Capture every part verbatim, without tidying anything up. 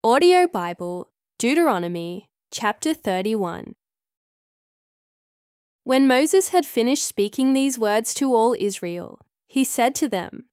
Audio Bible, Deuteronomy, chapter thirty-one. When Moses had finished speaking these words to all Israel, he said to them,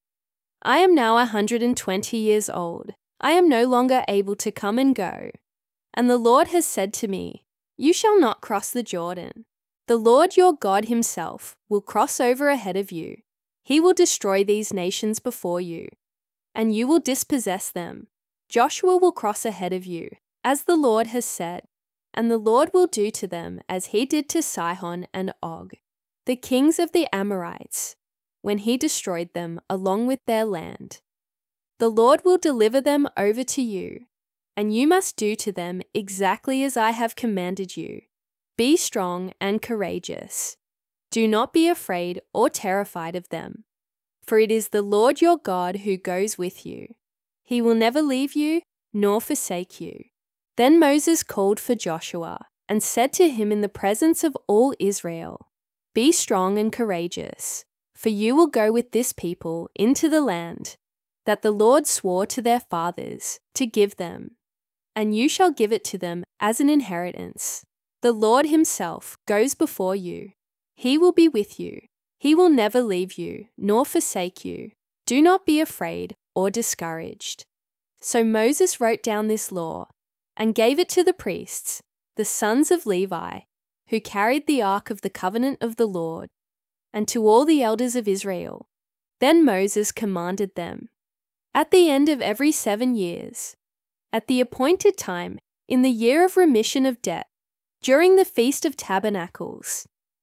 I am now a hundred and twenty years old. I am no longer able to come and go. And the Lord has said to me, You shall not cross the Jordan. The Lord your God himself will cross over ahead of you. He will destroy these nations before you, and you will dispossess them. Joshua will cross ahead of you, as the Lord has said, and the Lord will do to them as he did to Sihon and Og, the kings of the Amorites, when he destroyed them along with their land. The Lord will deliver them over to you, and you must do to them exactly as I have commanded you. Be strong and courageous. Do not be afraid or terrified of them, for it is the Lord your God who goes with you. He will never leave you nor forsake you. Then Moses called for Joshua and said to him in the presence of all Israel, Be strong and courageous, for you will go with this people into the land that the Lord swore to their fathers to give them, and you shall give it to them as an inheritance. The Lord himself goes before you. He will be with you. He will never leave you nor forsake you. Do not be afraid or discouraged. So Moses wrote down this law and gave it to the priests, the sons of Levi, who carried the ark of the covenant of the Lord, and to all the elders of Israel. Then Moses commanded them, At the end of every seven years, at the appointed time in the year of remission of debt, during the Feast of Tabernacles,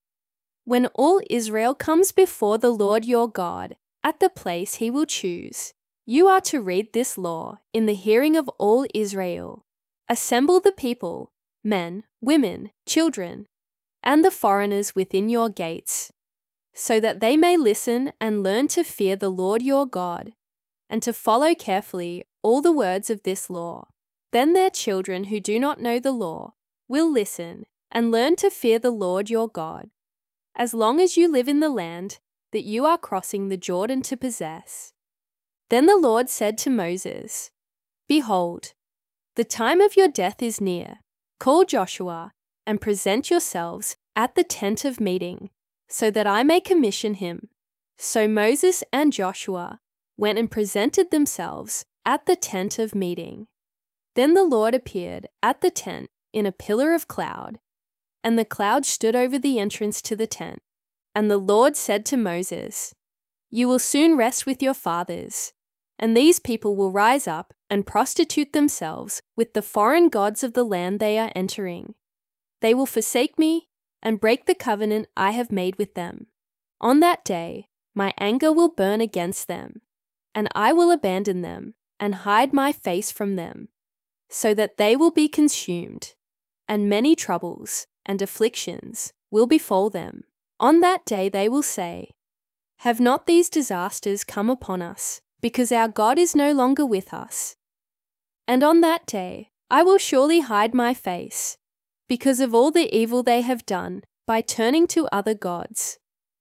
when all Israel comes before the Lord your God at the place he will choose, you are to read this law in the hearing of all Israel. Assemble the people, men, women, children, and the foreigners within your gates, so that they may listen and learn to fear the Lord your God, and to follow carefully all the words of this law. Then their children who do not know the law will listen and learn to fear the Lord your God, as long as you live in the land that you are crossing the Jordan to possess. Then the Lord said to Moses, Behold, the time of your death is near. Call Joshua and present yourselves at the tent of meeting, so that I may commission him. So Moses and Joshua went and presented themselves at the tent of meeting. Then the Lord appeared at the tent in a pillar of cloud, and the cloud stood over the entrance to the tent. And the Lord said to Moses, You will soon rest with your fathers, and these people will rise up and prostitute themselves with the foreign gods of the land they are entering. They will forsake me and break the covenant I have made with them. On that day, my anger will burn against them, and I will abandon them and hide my face from them, so that they will be consumed, and many troubles and afflictions will befall them. On that day they will say, Have not these disasters come upon us, because our God is no longer with us? And on that day I will surely hide my face, because of all the evil they have done by turning to other gods.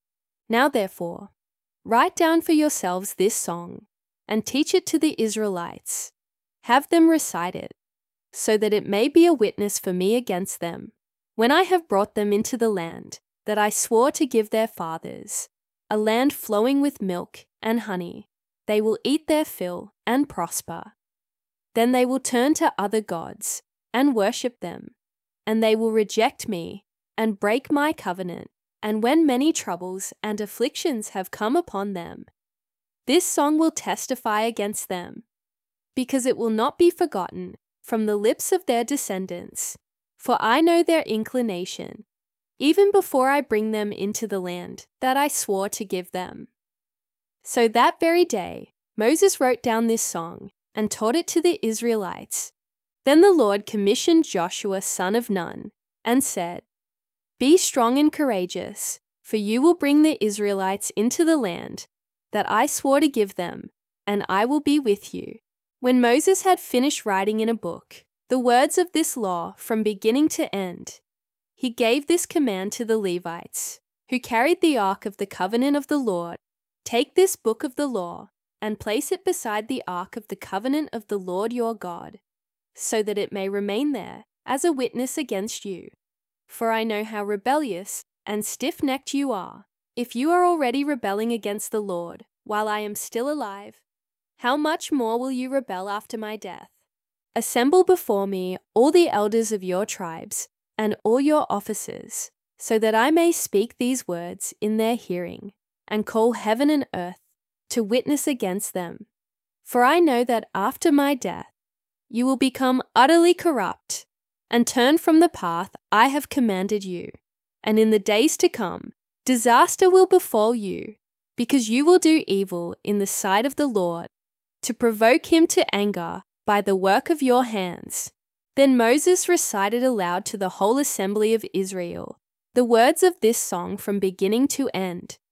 Now therefore, write down for yourselves this song, and teach it to the Israelites. Have them recite it, so that it may be a witness for me against them, when I have brought them into the land that I swore to give their fathers, a land flowing with milk and honey. They will eat their fill and prosper. Then they will turn to other gods and worship them, and they will reject me and break my covenant. And when many troubles and afflictions have come upon them, this song will testify against them, because it will not be forgotten from the lips of their descendants. For I know their inclination, even before I bring them into the land that I swore to give them. So that very day, Moses wrote down this song and taught it to the Israelites. Then the Lord commissioned Joshua son of Nun and said, Be strong and courageous, for you will bring the Israelites into the land that I swore to give them, and I will be with you. When Moses had finished writing in a book the words of this law from beginning to end, he gave this command to the Levites, who carried the ark of the covenant of the Lord. Take this book of the law and place it beside the ark of the covenant of the Lord your God. so that it may remain there as a witness against you. For I know how rebellious and stiff-necked you are. If you are already rebelling against the Lord while I am still alive, how much more will you rebel after my death? Assemble before me all the elders of your tribes and all your officers, so that I may speak these words in their hearing, and call heaven and earth to witness against them. For I know that after my death you will become utterly corrupt and turn from the path I have commanded you. And in the days to come, disaster will befall you, because you will do evil in the sight of the Lord, to provoke him to anger by the work of your hands. Then Moses recited aloud to the whole assembly of Israel the words of this song from beginning to end.